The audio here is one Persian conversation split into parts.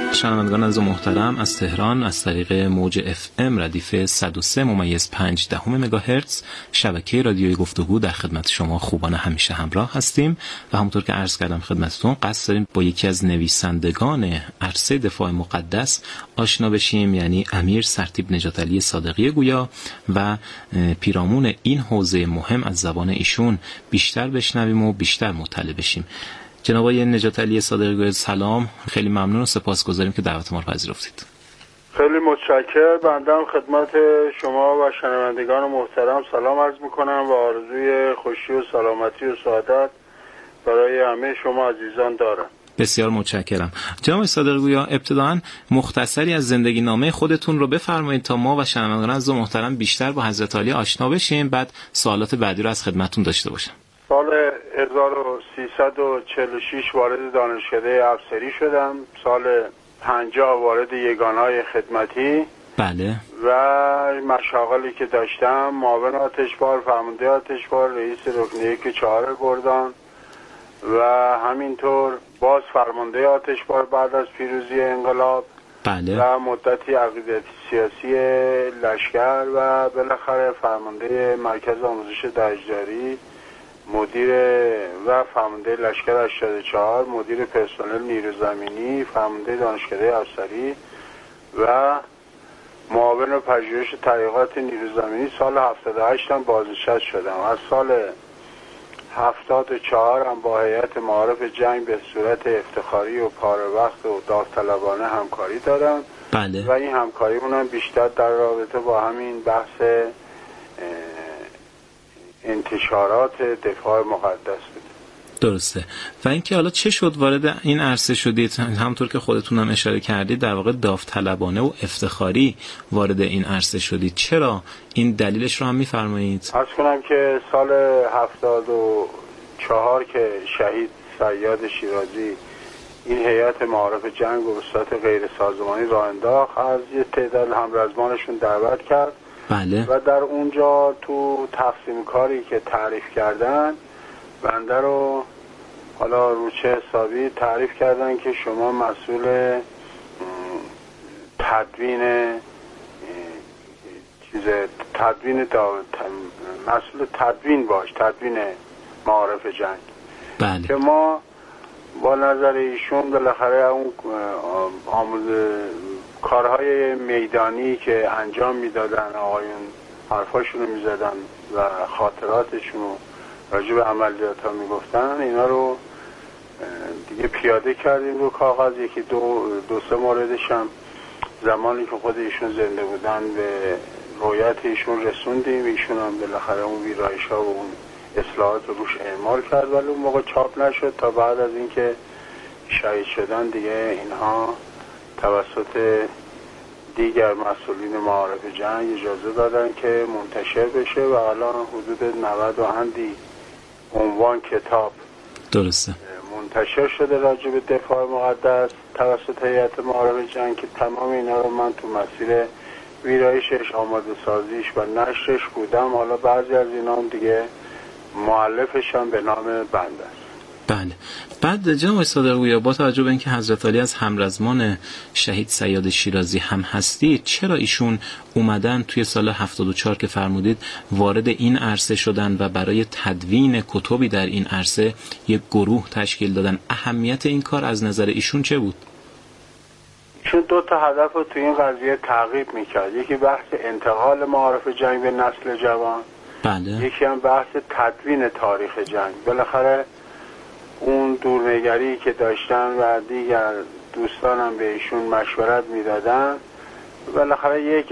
شنوندگان عزیز و محترم، از تهران از طریق موج FM ردیف 103.5 مگاهرتز شبکه رادیوی گفتگو در خدمت شما خوبان همیشه همراه هستیم و همونطور که عرض کردم خدمتتون قصد داریم با یکی از نویسندگان عرصه دفاع مقدس آشنا بشیم، یعنی امیر سرتیپ نجات علی صادقی گویا، و پیرامون این حوزه مهم از زبان ایشون بیشتر بشنویم و بیشتر مطلع بشیم. جناب آقای نجات علی صادقی گویا سلام، خیلی ممنون و سپاسگزاریم که دعوت ما رو پذیرفتید. خیلی متشکرم. بنده خدمت شما و شنوندگان محترم سلام عرض میکنم و آرزوی خوشی و سلامتی و سعادت برای همه شما عزیزان دارم. بسیار متشکرم. جناب صادقی گویا ابتداً مختصری از زندگی نامه خودتون رو بفرمایید تا ما و شنوندگان عزیز و محترم بیشتر با حضرت عالی آشنا بشیم، بعد سوالات بعدی رو از خدمتتون داشته باشم. سال 1346 وارد دانشکده افسری شدم. سال 50 وارد یگانه‌های خدمتی. بله. و مشاغلی که داشتم معاون آتشبار، فرمانده آتشبار، رئیس رکن 1-4 گردان و همینطور باز فرمانده آتشبار بعد از پیروزی انقلاب. بله. و مدتی عقیدتی سیاسی لشکر و بالاخره فرمانده مرکز آموزش دژداری، مدیر و فرمانده لشکر 84، مدیر پرسنل نیرو زمینی، فرمانده دانشکده افسری و معاون پژوهش تحقیقات نیرو زمینی. سال 78 هم بازنشسته شدم. از سال 74 هم با هیئت معارف جنگ به صورت افتخاری و پاره وقت و داوطلبانه همکاری دارم. بله. و این همکاری اونم بیشتر در رابطه با همین بحث انتشارات دفاع مقدس بود. درسته. و اینکه حالا چه شد وارد این عرصه شدید؟ همونطور که خودتون هم اشاره کردید در واقع داوطلبانه و افتخاری وارد این عرصه شدید. چرا؟ این دلیلش رو هم میفرمایید؟ عرض کنم که سال 74 که شهید صیاد شیرازی این هیئت معارف جنگ و به صورت غیر سازمانی راه انداخت، از یه تعداد همرزمانشون دعوت کرد. بله. و در اونجا تو تقسیم کاری که تعریف کردن بنده رو حالا روچه حسابی تعریف کردن که شما مسئول مسئول تدوین باش، تدوین معارف جنگ. بله. که ما با نظر ایشون بالاخره اون کارهای میدانی که انجام میدادن، آقایون حرفاشونو میزدن و خاطراتشونو راجع به عملیات ها میگفتن، اینا رو دیگه پیاده کردیم رو کاغذ. یکی دو سه موردش هم زمانی که خود ایشون زنده بودن به رویت ایشون رسوندیم. ایشون هم بالاخره اون ویرایش ها و اون اصلاحات رو روش اعمال کرد، ولی اون موقع چاپ نشد تا بعد از اینکه شهید شدن دیگه اینها توسط دیگر مسئولین معارف جنگ اجازه دادن که منتشر بشه و الان حدود 90 و اندی عنوان کتاب درسته منتشر شده راجع به دفاع مقدس توسط هیئت معارف جنگ که تمام اینا رو من تو مسیر ویرایشش، آماده سازیش و نشرش بودم. حالا بعضی از اینا هم دیگه مؤلفش هم به نام بنده است. بله. بعد جناب صادقی با توجه به اینکه حضرت علی از همرزمان شهید صیاد شیرازی هم هستید، چرا ایشون اومدن توی سال 74 که فرمودید وارد این عرصه شدن و برای تدوین کتبی در این عرصه یک گروه تشکیل دادن؟ اهمیت این کار از نظر ایشون چه بود؟ ایشون 2 تا هدف رو توی این قضیه تعقیب میکرد. یکی بحث انتقال معارف جنگ به نسل جوان. بله. یکی هم بحث تدوین تاریخ جنگ. بالاخره اون دورنگری که داشتن و دیگر دوستانم به ایشون مشورت میدادن، بالاخره یک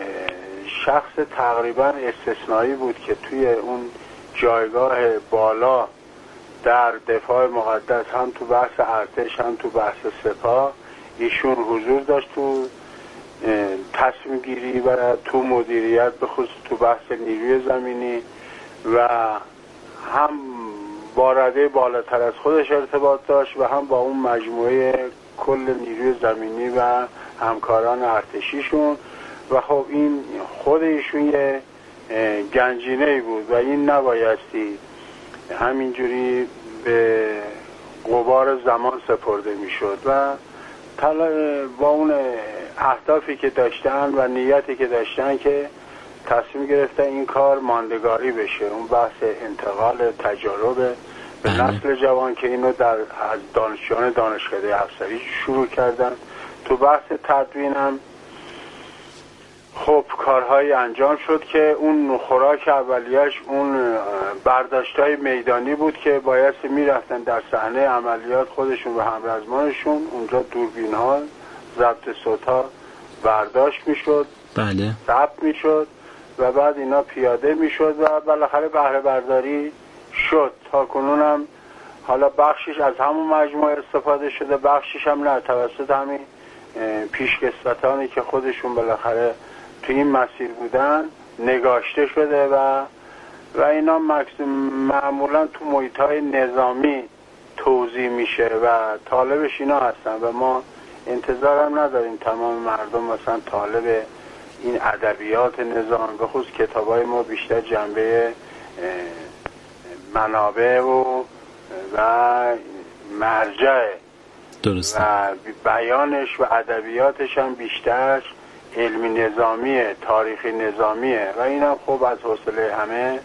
شخص تقریبا استثنایی بود که توی اون جایگاه بالا در دفاع مقدس، هم تو بحث ارتش هم تو بحث سپاه، ایشون حضور داشت تو تصمیم گیری و تو مدیریت، به خصوص تو بحث نیروی زمینی، و هم با رده بالاتر از خودش ارتباط داشت و هم با اون مجموعه کل نیروی زمینی و همکاران ارتشیشون. و خب این خود ایشون یه گنجینه‌ای بود و این نبایستی همینجوری به غبار زمان سپرده میشد و با اون اهدافی که داشتن و نیتی که داشتن که تصمیم گرفتن این کار ماندگاری بشه، اون بحث انتقال تجارب به نسل جوان که اینو از دانشجویان دانشکده افسری شروع کردن. تو بحث تدوینم خب کارهایی انجام شد که اون خوراک اولیش اون برداشتای میدانی بود که باید میرفتن در صحنه عملیات خودشون و همرزمانشون اونجا دوربین ها ضبط صوت ها برداشت میشد، بله ضبط میشد و بعد اینا پیاده میشد و بالاخره بهره برداری شد. تا کنونم حالا بخشش از همون مجموعه استفاده شده، بخشش هم نه، توسط همین پیشکسوتانی که خودشون بالاخره تو این مسیر بودن نگاشته شده و اینا معمولا تو محیط‌های نظامی توزیع میشه و طالبش اینا هستن و ما انتظارم نداریم تمام مردم مثلا طالب این ادبیات نظام، به خصوص کتابای ما بیشتر جنبه منابع و مرجع درسته و بیانش و ادبیاتش هم بیشتر علمی نظامیه، تاریخی نظامیه و اینم خب از حوصله همه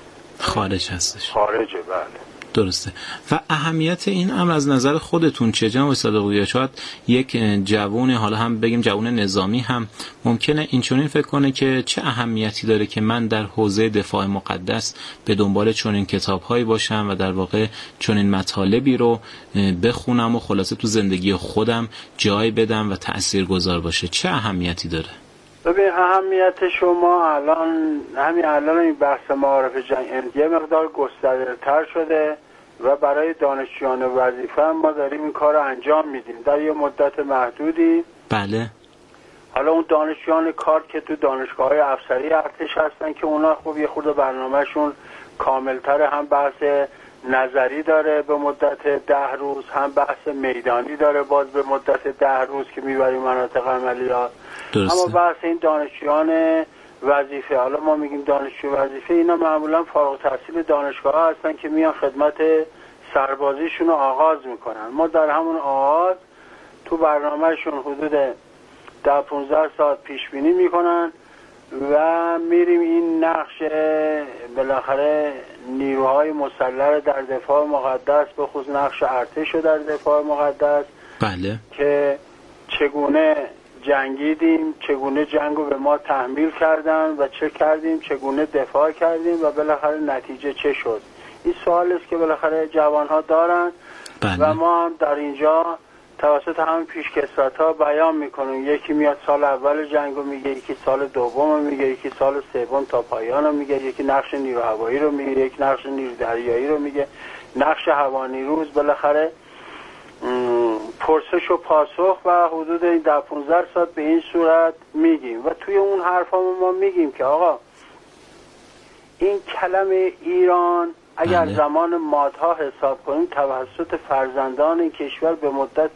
خارج هستش. خارجه. بله درسته. و اهمیت این امر از نظر خودتون چه جناب صادقی؟ شاید یک جوون، حالا هم بگیم جوون نظامی، هم ممکنه اینچنین فکر کنه که چه اهمیتی داره که من در حوزه دفاع مقدس به دنبال چنین کتاب‌هایی باشم و در واقع چنین مطالبی رو بخونم و خلاصه تو زندگی خودم جای بدم و تاثیرگذار باشه. چه اهمیتی داره؟ ببین اهمیت شما همین الان این بحث معارف جنگ یه مقدار گسترده‌تر شده و برای دانشجویان وظیفه ما داریم این کار رو انجام میدیم در یه مدت محدودی. بله. حالا اون دانشجویان کار که تو دانشگاه‌های افسری ارتش هستن که اونا خب یه خورده برنامه‌شون کاملتر، هم بحث نظری داره به مدت 10 روز، هم بحث میدانی داره باز به مدت 10 روز که میبریم مناطق عملیات. درسته. اما بحث این دانشجویان وظیفه، حالا ما میگیم دانشجو وظیفه، اینا معمولا فارغ التحصیل دانشگاه هستن که میان خدمت سربازیشون رو آغاز میکنن. ما در همون آغاز تو برنامهشون حدود 10-15 ساعت پیش بینی میکنن و میریم این نقش بالاخره نیروهای مسلح در دفاع مقدس، به خصوص نقش ارتش در دفاع مقدس، بله، که چگونه جنگیدیم، چگونه جنگو به ما تحمیل کردن و چه کردیم، چگونه دفاع کردیم و بالاخره نتیجه چه شد. این سوال است که بالاخره جوانها دارن. بله. و ما هم در اینجا توسط همین پیشکسوت‌ها بیان میکنیم. یکی میاد سال اول جنگو میگه، یکی سال دوم میگه، یکی سال سوم تا پایان میگه، یکی نقش نیرو هوایی رو میگه، یکی نقش نیرو دریایی رو میگه، نقش هوانیروز. بالاخره پرسش و پاسخ و حدود 10-15 ساعت به این صورت میگیم و توی اون حرفامون ما میگیم که آقا این کلمه ایران اگر بله. زمان مادها حساب کنیم توسط فرزندان این کشور به مدت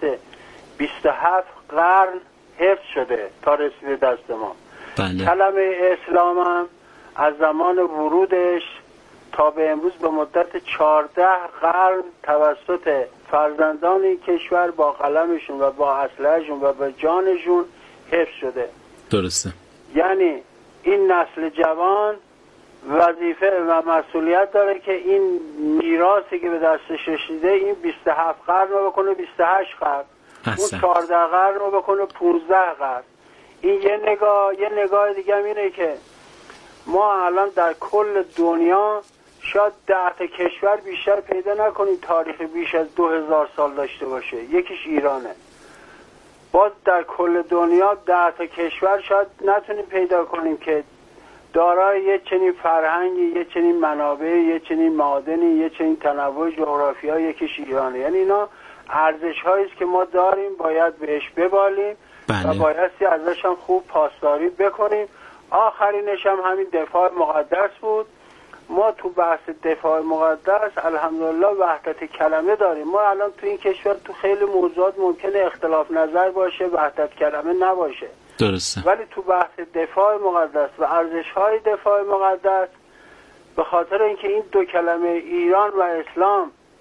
27 قرن حفظ شده تا رسیده دست ما. بله. کلمه اسلام هم از زمان ورودش تا به امروز به مدت 14 قرن توسط فرزندان این کشور با قلمشون و با اسلحه‌شون و با جانشون حفظ شده. درسته. یعنی این نسل جوان وظیفه و مسئولیت داره که این میراثی که به دستش رسیده این 27 قرن رو بکنه 28 قرن، اون 14 قرن رو بکنه 15 قرن. این یه نگاه دیگه هم اینه که ما الان در کل دنیا شاید 10 تا کشور بیشتر پیدا نکنیم تاریخ بیش از 2000 سال داشته باشه، یکیش ایرانه. باز در کل دنیا 10 تا کشور شاید نتونیم پیدا کنیم که دارای یه چنین فرهنگی، یه چنین منابع، یه چنین معادنی، یه چنین تنوع جغرافیایی، یکیش ایرانه. یعنی اینا ارزش‌هایی است که ما داریم، باید بهش ببالیم. بله. و بایستی ازش هم خوب پاسداری بکنیم. آخرینش هم همین دفاع مقدس بود. ما تو بحث دفاع مقدس الحمدلله وحدت کلمه داریم. ما الان تو این کشور تو خیلی موضوعات ممکنه اختلاف نظر باشه، وحدت کلمه نباشه. درسته. ولی تو بحث دفاع مقدس و ارزش‌های دفاع مقدس به خاطر اینکه این دو کلمه ایران و اسلام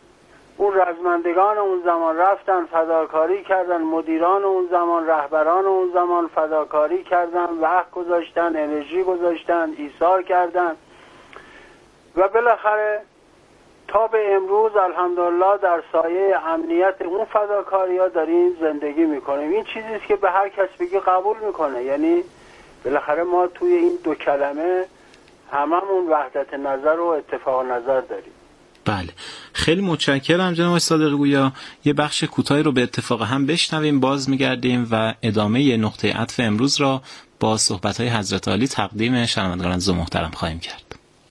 اون رزمندگان اون زمان رفتن فداکاری کردن، مدیران اون زمان، رهبران اون زمان فداکاری کردن، وقت گذاشتن، انرژی گذاشتن، ایثار کردن و بالاخره تا به امروز الحمدلله در سایه امنیت اون فداکاری ها داریم زندگی میکنیم. این چیزی است که به هر کس بگی قبول میکنه. یعنی بالاخره ما توی این دو کلمه هممون وحدت نظر و اتفاق نظر داریم. بله، خیلی متشکرم جناب صادقی گویا. یه بخش کوتاهی رو به اتفاق هم بشنویم، باز میگردیم و ادامه نقطه عطف امروز را با صحبت‌های حضرت عالی تقدیم شنوندگان عزیز و محترم خواهیم کرد.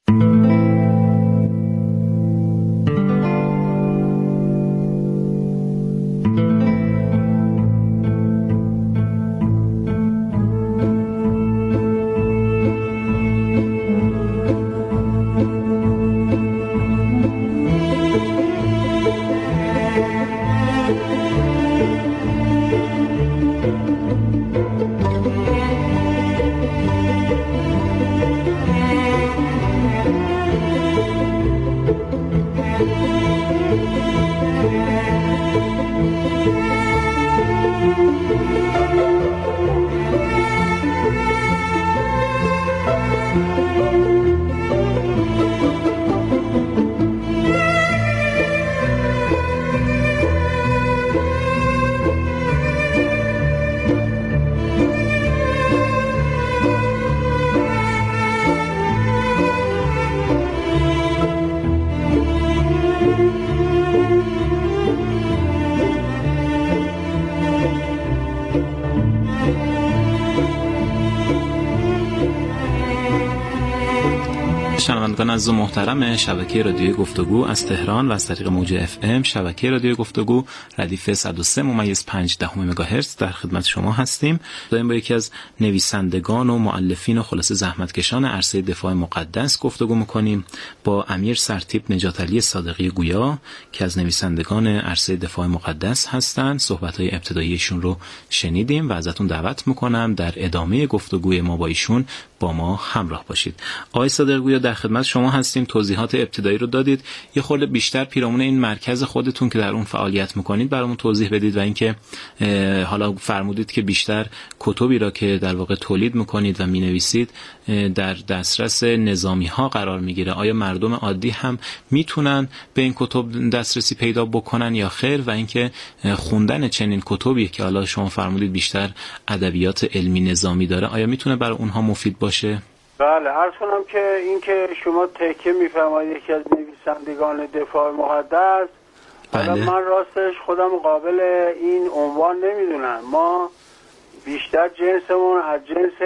شنوندگان عزیز و محترم شبکه رادیوی گفتگو از تهران و از طریق موج اف ام شبکه رادیوی گفتگو ردیف 103.5 مگاهرتز در خدمت شما هستیم. داریم با یکی از نویسندگان و مؤلفین و خلاصه زحمتکشان عرصه دفاع مقدس گفتگو میکنیم، با امیر سرتیپ نجات علی صادقی گویا که از نویسندگان عرصه دفاع مقدس هستند. صحبت‌های ابتداییشون رو شنیدیم و ازتون دعوت میکنم در ادامه گفتگوی ما با ایشون با ما همراه باشید. آقای صادقی گویا در خدمت شما هستیم. توضیحات ابتدایی رو دادید، یه خورده بیشتر پیرامون این مرکز خودتون که در اون فعالیت میکنید برامون توضیح بدید و اینکه حالا فرمودید که بیشتر کتبی را که در واقع تولید میکنید و مینویسید در دسترس نظامی ها قرار میگیره. آیا مردم عادی هم میتونن به این کتب دسترسی پیدا بکنن یا خیر؟ و اینکه خوندن چنین کتبی که حالا شما فرمودید بیشتر ادبیات علمی نظامی داره، آیا میتونه برای اونها مفید باشه؟ بله، عرض کنم که این که شما تکیه میفرمایید یکی از نویسندگان دفاع مقدس، حالا من راستش خودم قابل این عنوان نمیدونم. ما بیشتر جنسمون از جنس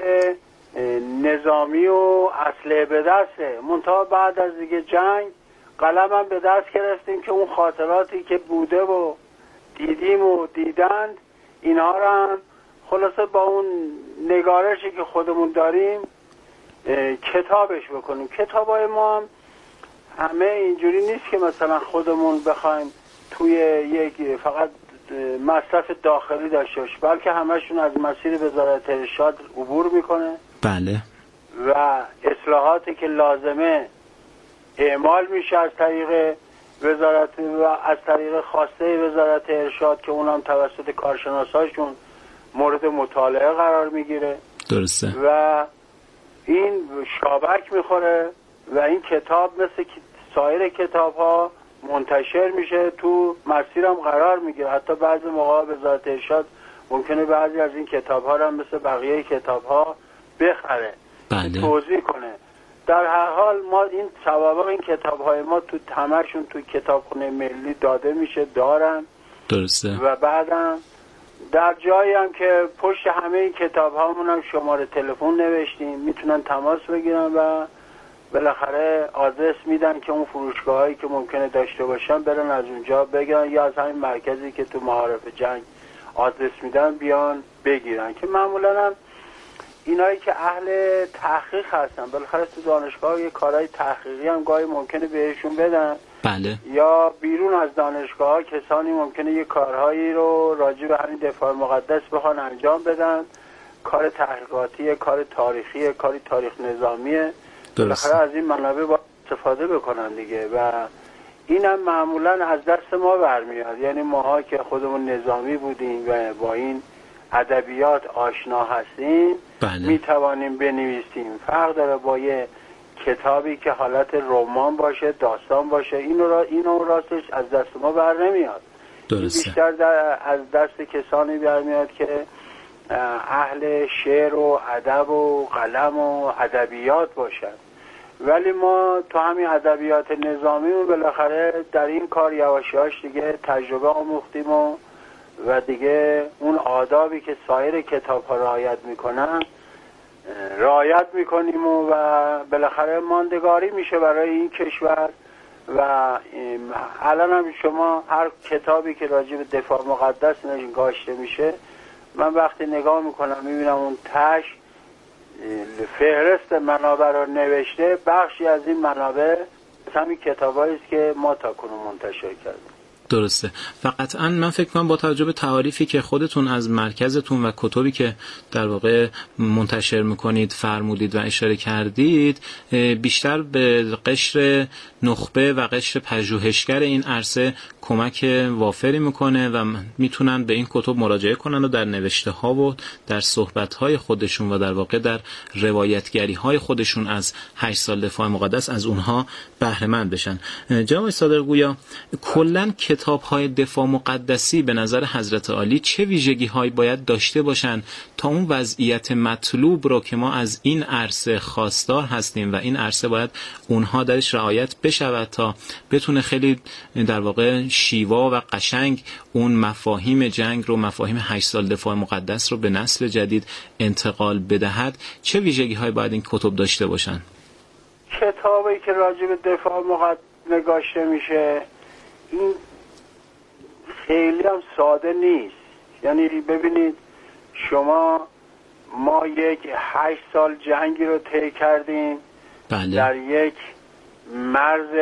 نظامی و اسلحه به دسته، منتها بعد از دیگه جنگ قلمم به دست گرفتیم که اون خاطراتی که بوده و دیدیم و دیدند اینها رو هم خلاصه با اون نگارشی که خودمون داریم کتابش بکنیم. کتابای ما هم همه اینجوری نیست که مثلا خودمون بخوایم توی یک فقط مصرف داخلی داشته باشه، بلکه همشون از مسیر وزارت ارشاد عبور میکنه. بله. و اصلاحاتی که لازمه اعمال میشه از طریق وزارت و از طریق خواسته وزارت ارشاد که اونم توسط کارشناساشون مورد مطالعه قرار میگیره. درسته. و این شابک میخوره و این کتاب مثل سایر کتاب ها منتشر میشه، تو مسیرم قرار میگیره. حتی بعضی موقع وزارت ارشاد ممکنه بعضی از این کتاب ها رو هم مثل بقیه کتاب ها بخره. بله. توضیح کنه. در هر حال ما این سوابق این کتاب های ما تو همشون تو کتابخونه ملی داده میشه، دارن. درسته. و بعدم در جایی هم که پشت همه این کتاب هامون هم شماره تلفن نوشتیم، میتونن تماس بگیرن و بالاخره آدرس میدن که اون فروشگاه هایی که ممکنه داشته باشن برن از اونجا بگیرن، یا از همین مرکزی که تو معارف جنگ آدرس میدن بیان بگیرن. که معمولا هم اینایی که اهل تحقیق هستن بالاخره تو دانشگاه یه کارهای تحقیقی هم گاهی ممکنه بهشون بدن. بله. یا بیرون از دانشگاه کسانی ممکنه یه کارهایی رو راجع به همین دفاع مقدس بخوان انجام بدن، کار تحقیقاتی، کار تاریخی، کاری تاریخ نظامیه. بالاخره از این منابع باید استفاده بکنن دیگه. و اینم معمولا از دست ما برمیاد. یعنی ماها که خودمون نظامی بودیم و با این ادبیات آشنا هستیم میتوانیم بنویسیم. فرق داره با یه کتابی که حالت رمان باشه، داستان باشه، اینو راستش از دست ما بر نمیاد. درسته. بیشتر از دست کسانی برمیاد که اهل شعر و ادب و قلم و ادبیات باشن. ولی ما تو همین ادبیات نظامیمون بالاخره در این کار یواشیاش دیگه تجربه آموختیم و دیگه اون آدابی که سایر کتاب ها رعایت میکنن رعایت میکنیم و بالاخره ماندگاری میشه برای این کشور. و الان هم شما هر کتابی که راجع به دفاع مقدس نگاشته میشه، من وقتی نگاه میکنم میبینم اون تش فهرست منابع رو نوشته. بخشی از این منابع همین کتابایی است که ما تاکنون منتشر کردیم. درسته. و قطعا من فکر کنم با توجه به تعاریفی که خودتون از مرکزتون و کتبی که در واقع منتشر میکنید فرمودید و اشاره کردید، بیشتر به قشر نخبه و قشر پژوهشگر این عرصه کمک وافری میکنه و میتونن به این کتب مراجعه کنن و در نوشته ها و در صحبت های خودشون و در واقع در روایتگری های خودشون از 8 سال دفاع مقدس از اونها بهره مند بشن. جناب صادق گویا کلاً کتاب های دفاع مقدسی به نظر حضرت عالی چه ویژگی هایی باید داشته باشن تا اون وضعیت مطلوب رو که ما از این عرصه خواستار هستیم و این عرصه باید اونها درش رعایت بشود تا بتونه خیلی در واقع شیوا و قشنگ اون مفاهیم جنگ رو، مفاهیم 8 سال دفاع مقدس رو به نسل جدید انتقال بدهد؟ چه ویژگی هایی باید این کتب داشته باشن؟ کتابی که راجع به دفاع مقدس نگاشته میشه این خیلی هم ساده نیست. یعنی ببینید شما، ما یک 8 سال جنگی رو طی کردیم. بله. در یک مرز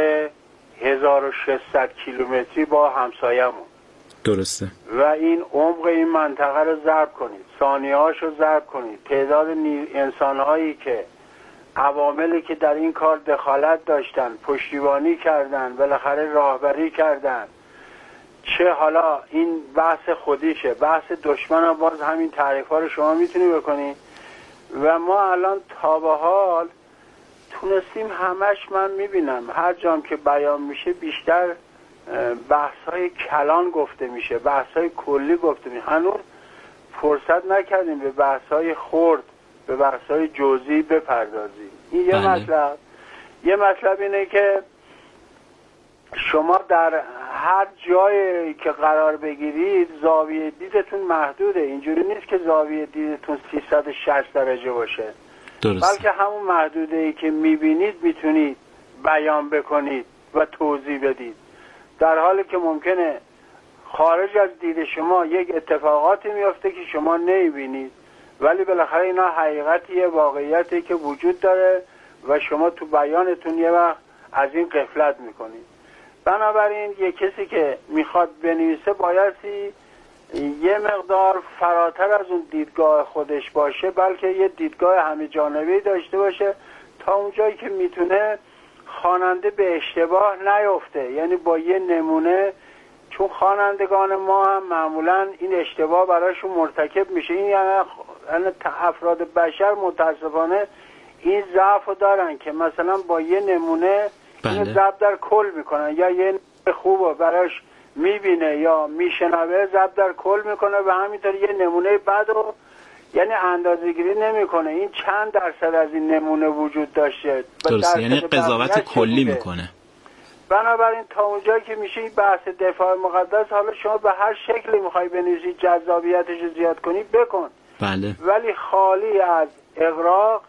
1600 کیلومتری با همسایمون. درسته. و این عمق این منطقه رو ضرب کنید، ثانیه‌هاش رو ضرب کنید، تعداد انسان‌هایی که عواملی که در این کار دخالت داشتن، پشتیبانی کردن، بالاخره راهبری کردن، چه حالا این بحث خودیشه، بحث دشمن هم باز همین تعریف‌ها رو شما میتونی بکنی. و ما الان تا به حال تونستیم همش، من میبینم هر جام که بیان میشه بیشتر بحث‌های کلان گفته میشه، بحث‌های کلی گفته میشه. هنوز فرصت نکردیم به بحث‌های خرد، به بحث‌های جزئی بپردازیم. این یه مطلب. یه مطلب اینه که شما در هر جایی که قرار بگیرید زاویه دیدتون محدوده. اینجوری نیست که زاویه دیدتون 360 درجه باشه. درست. بلکه همون محدوده‌ای که میبینید میتونید بیان بکنید و توضیح بدید، در حالی که ممکنه خارج از دید شما یک اتفاقاتی میفته که شما نمیبینید، ولی بالاخره اینا حقیقتیه، واقعیتی که وجود داره و شما تو بیانتون یه وقت از این غفلت میکنید. بنابراین یک کسی که میخواد بنویسه بایستی یه مقدار فراتر از اون دیدگاه خودش باشه، بلکه یه دیدگاه همه جانبه‌ای داشته باشه تا اونجایی که میتونه خواننده به اشتباه نیفته. یعنی با یه نمونه، چون خوانندگان ما هم معمولا این اشتباه براشون مرتکب میشه. این یعنی افراد بشر متاسفانه این ضعف رو دارن که مثلا با یه نمونه اینو ضبط در کل میکنن، یا یه خوبه براش میبینه یا میشنوه ضبط در کل میکنه و همینطور یه نمونه بد رو یعنی اندازه‌گیری نمیکنه. این چند درصد از این نمونه وجود داشته، درست، یعنی قضاوت کلی میکنه. بنابراین تا اونجایی که میشه این بحث دفاع مقدس، حالا شما به هر شکلی میخوای بنویسی جذابیتش رو زیاد کنی بکن. بله. ولی خالی از اغراق،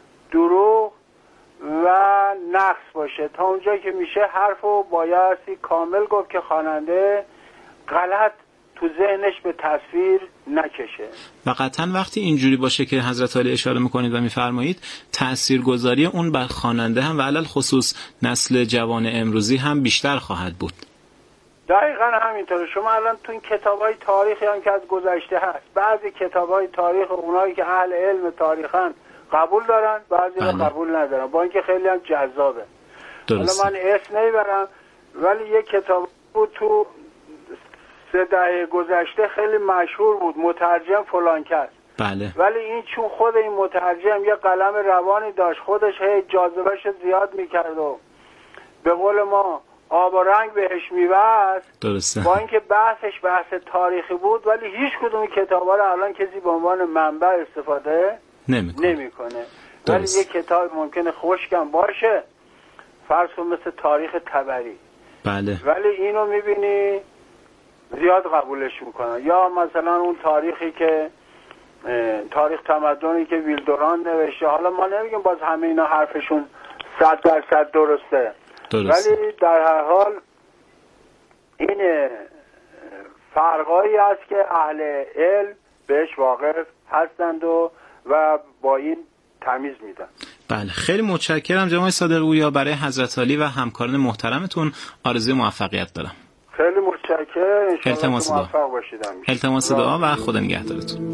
دروغ و نقص باشه. تا اونجایی که میشه حرفو بایستی کامل گفت که خواننده غلط تو ذهنش به تصویر نکشه. و قطعا وقتی اینجوری باشه که حضرت علی اشاره میکنید و میفرمایید، تاثیرگذاری اون بر خواننده هم و علل خصوص نسل جوان امروزی هم بیشتر خواهد بود. دقیقاً همینطوره. شما الان تو این کتابای تاریخی هم که از گذشته هست، بعضی کتابای تاریخ اونایی که اهل علم تاریخن قبول دارن، بعضی رو قبول ندارن، با اینکه خیلی هم جذابه. حالا من اسم نمیبرم، ولی یه کتاب بود تو 3 دهه گذشته خیلی مشهور بود، مترجم فلان کس. بله. ولی این چون خود این مترجم یه قلم روانی داشت، خودش هی جاذبهش زیاد میکرد و به قول ما آب و رنگ بهش میبست. درسته. با اینکه بحثش بحث تاریخی بود، ولی هیچ کدوم کتابا رو الان کسی به عنوان منبع استفاده نمیکنه. ولی یه کتاب ممکنه خشکم باشه، فرض کن مثل تاریخ طبری. بله. ولی اینو میبینی زیاد قبولش میکنن. یا مثلا اون تاریخی که تاریخ تمدنی که ویلدوران نوشته، حالا ما نمیگیم باز همه اینا حرفشون 100% درسته. ولی در هر حال این فرقایی است که اهل علم بهش واقف هستند و با این تمیز میدن. بله، خیلی متشکرم جناب صادق گویا. برای حضرت علی و همکاران محترمتون آرزوی موفقیت دارم. خیلی متشکرم. التماس دعا. موفق باشید. التماس دعا و خدا نگهدارتون.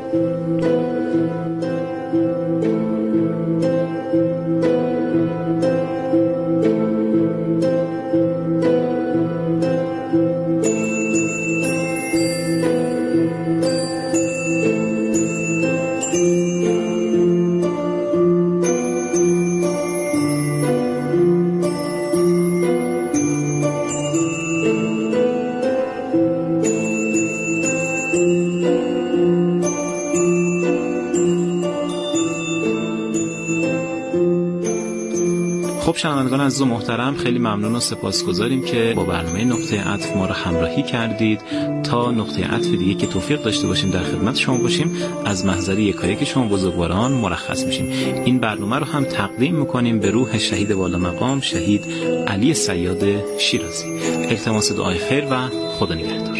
خب شنوندگان عزیز و محترم، خیلی ممنون و سپاسگزاریم که با برنامه نقطه عطف ما رو همراهی کردید. تا نقطه عطف دیگه که توفیق داشته باشیم در خدمت شما باشیم، از محضر یکایک شما بزرگواران مرخص میشیم. این برنامه رو هم تقدیم میکنیم به روح شهید والا مقام شهید علی صیاد شیرازی. التماس دعای خیر و خدا نگهدار.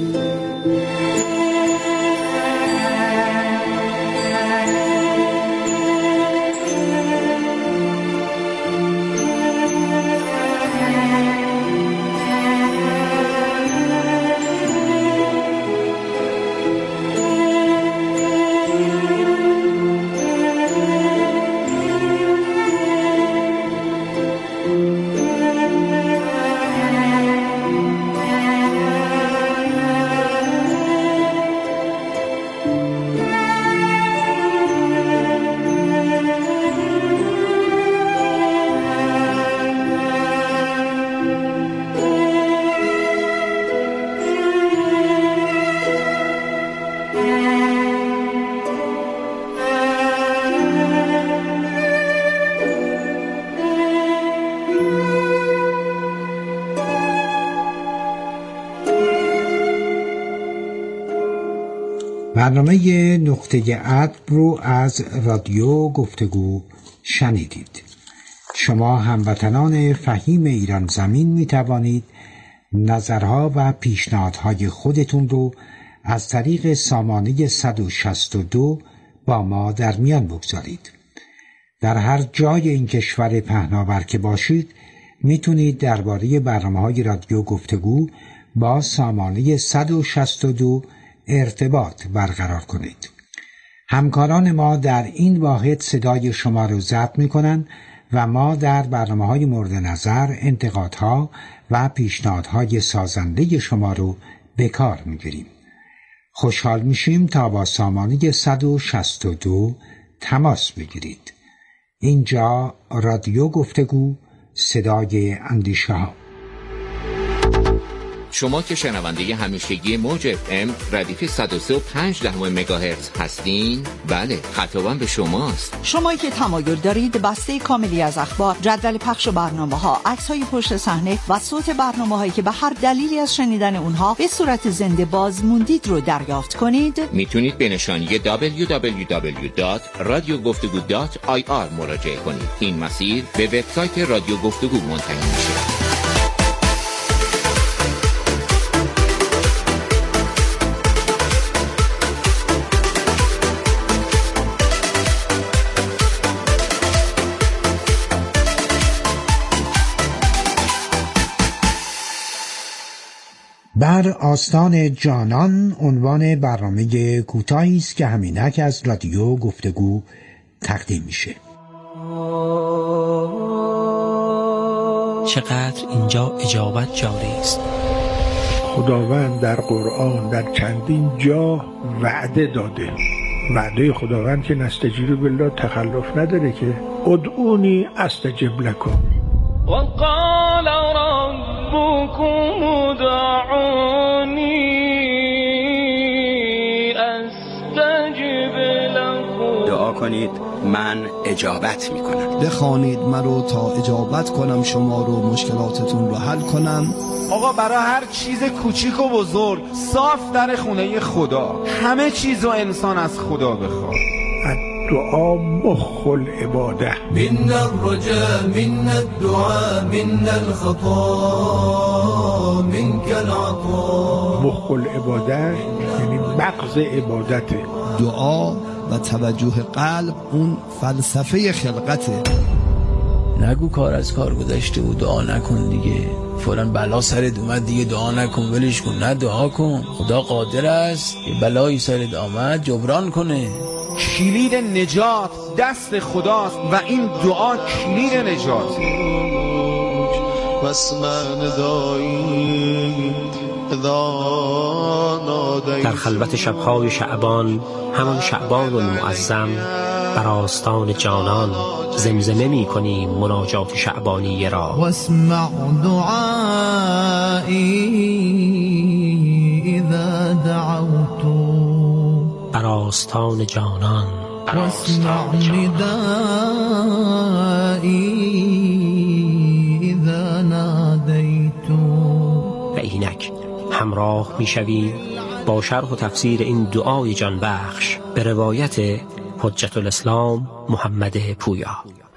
برنامه نقطه عطف رو از رادیو گفتگو شنیدید. شما هموطنان فهیم ایران زمین می توانید نظرها و پیشنهادهای خودتون رو از طریق سامانه 162 با ما در میان بگذارید. در هر جای این کشور پهناور که باشید میتونید درباره برنامه‌های رادیو گفتگو با سامانه 162 ارتباط برقرار کنید. همکاران ما در این واحد صدای شما رو ضبط می‌کنند و ما در برنامه‌های مورد نظر انتقادها و پیشنهادهای سازنده شما رو به کار می‌گیریم. خوشحال میشیم تا با سامانه 162 تماس بگیرید. اینجا رادیو گفتگو، صدای اندیشه‌ها. شما که شنونده همیشگی موج FM ردیف 103.5 مگاهرتز هستین؟ بله، خطابم به شماست. شمایی که تمایل دارید بسته کاملی از اخبار، جدول پخش برنامه‌ها، عکس‌های پشت صحنه و صوت برنامه‌هایی که به هر دلیلی از شنیدن اونها به صورت زنده باز موندید رو دریافت کنید، میتونید به نشانی www.radiogoftegu.ir مراجعه کنید. این مسیر به وبسایت رادیو گفتگو منتهی میشه. بر آستان جانان عنوان برنامه کوتاهی است که همینک از رادیو گفتگو تقدیم میشه. چقدر اینجا اجابت جاری است. خداوند در قرآن در چندین جا وعده داده. وعده خداوند که نستجیب بالله تخلف نداره که ادعونی استجب لکم. وقال ربكم ادعوني استجب لكم. دعا کنید من اجابت میکنم. بخوانید مرا تا اجابت کنم شما رو، مشکلاتتون رو حل کنم. آقا برای هر چیز کوچیک و بزرگ صاف در خونه خدا. همه چیز رو انسان از خدا بخواد. دعا مخ العباده. من الرجاء من الدعاء من الخطا منك العطاء. مخ العباده یعنی مغز عبادته. دعا و توجه قلب اون فلسفه خلقته. نگو کار از کار گذشته و دعا نکن دیگه، فلان بلا سرت اومد دیگه دعا نکن، ولش کن. نه، دعا کن. خدا قادر است یه بلایی سرت آمد جبران کنه. کلید نجات دست خداست و این دعا کلید نجات. در خلوت شبهای شعبان، همان شعبان المعظم، بر آستان جانان زمزمه می کنیم مناجات شعبانی را. واسمع دعایی اذا دعوت. بر آستان جانان. واسمع ندایی اذا نادیت. و اینک همراه می شویم با شرح و تفسیر این دعای جان بخش به روایت حجت الاسلام محمد پویا.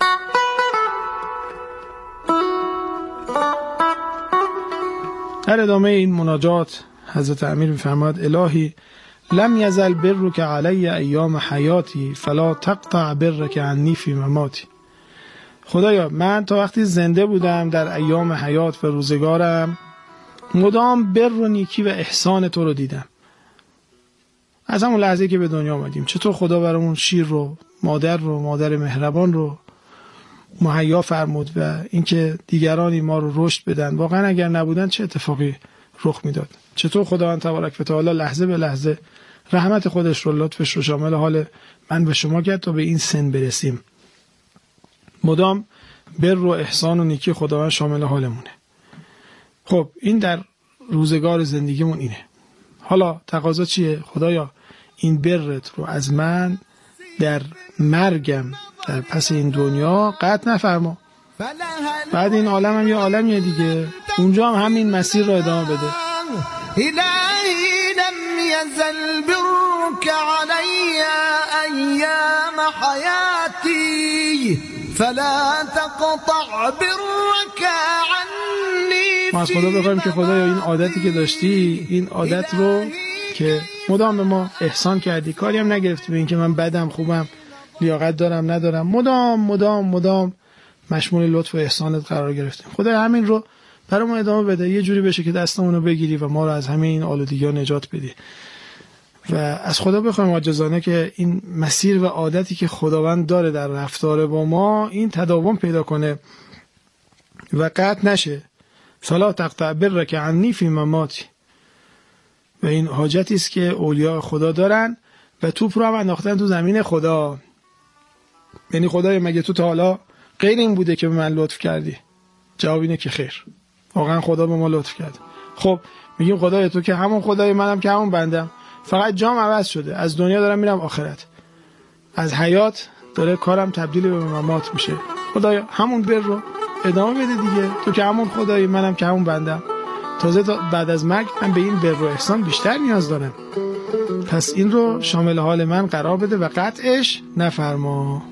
در ادامه این مناجات حضرت امیر می‌فرماد: الهی لم یزل برک علی ایام حیاتی فلا تقطع برک عنی فی مماتی. خدایا من تا وقتی زنده بودم در ایام حیات و روزگارم مدام بر و نیکی و احسان تو رو دیدم. از همون لحظه که به دنیا آمدیم چطور خدا برامون شیر رو، مادر مهربان رو مهیا فرمود و اینکه دیگرانی ما رو رشد بدن. واقعا اگر نبودن چه اتفاقی رخ میداد؟ چطور خداوند تبارک و تعالی لحظه به لحظه رحمت خودش رو، لطفش رو شامل حال من و شما کرد تا به این سن برسیم. مدام بر و احسان و نیکی خداوند شامل حالمونه. خب این در روزگار زندگیمون اینه. حالا تقاضا چیه؟ خدایا این برت رو از من در مرگم در پس این دنیا قطع نفرما. بعد این عالم هم یه عالمیه دیگه، اونجا هم همین مسیر رو ادامه بده. الهی لم یزل برک علی ایام حیاتی فلا تقطع برک عنی. ما از خدا بخوایم که خدایا این عادتی که داشتی، این عادت رو که مدام به ما احسان کردی، کاری هم نگرفتی به این که من بدم خوبم، لیاقت دارم ندارم، مدام مشمول لطف و احسانت قرار گرفتیم. خدای همین رو برای ما ادامه بده، یه جوری بشه که دستمون رو بگیری و ما رو از همه این آلودگی‌ها نجات بدی. و از خدا بخوایم عاجزانه که این مسیر و عادتی که خداوند داره در رفتار با ما این تداوم پیدا کنه و قطع نشه. فلا تقطع برک عنی فی مماتی. و این حاجتی است که اولیاء خدا دارن و توپ رو هم انداختن تو زمین خدا. یعنی خدای مگه تو تا حالا غیر این بوده که به من لطف کردی؟ جواب اینه که خیر، واقعا خدا به ما لطف کرد. خب میگیم خدای تو که همون خدای منم که همون بندم، فقط جام عوض شده، از دنیا دارم میرم آخرت، از حیات داره کارم تبدیل به ممات میشه. خدایا همون بر رو ادامه بده دیگه، تو که همون خدایی منم که همون بندم، تازه تا بعد از مرگ من به این بر و احسان بیشتر نیاز دارم. پس این رو شامل حال من قرار بده و قطعش نفرما.